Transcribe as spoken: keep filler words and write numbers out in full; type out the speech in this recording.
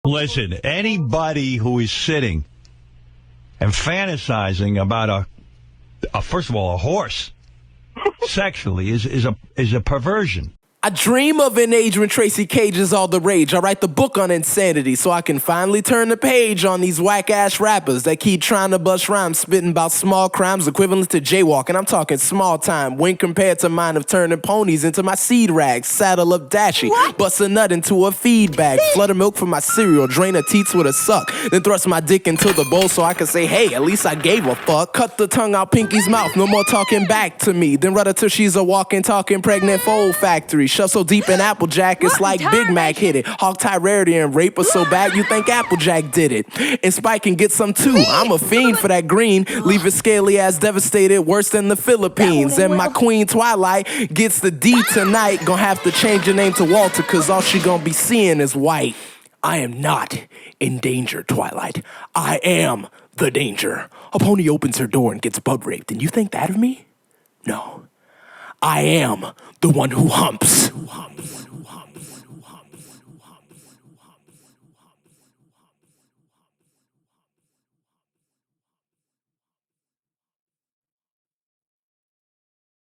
Listen, anybody who is sitting and fantasizing about a, a first of all, a horse sexually is, is a is a perversion. I dream of an age when Tracy Cage is all the rage. I write the book on insanity so I can finally turn the page on these whack-ass rappers that keep trying to bust rhymes, spitting about small crimes equivalent to jaywalking. I'm talking small time when compared to mine of turning ponies into my seed rags, saddle up dashy, bust a nut into a feed bag, flutter milk for my cereal, drain her teats with a suck, then thrust my dick into the bowl so I can say, hey, at least I gave a fuck. Cut the tongue out Pinky's mouth, no more talking back to me, then run her till she's a walking, talking pregnant foal factory. Shove so deep in Applejack, it's like Big Mac hit it. Hog tie rarity and rape her so bad you think Applejack did it. And Spike can get some too. I'm a fiend for that green. Leave it scaly ass devastated, worse than the Philippines. And my queen Twilight gets the D tonight. Gonna have to change her name to Walter, cause all she gonna be seeing is white. I am not in danger, Twilight. I am the danger. A pony opens her door and gets butt raped, and you think that of me? No. I am the one who humps. Who humps.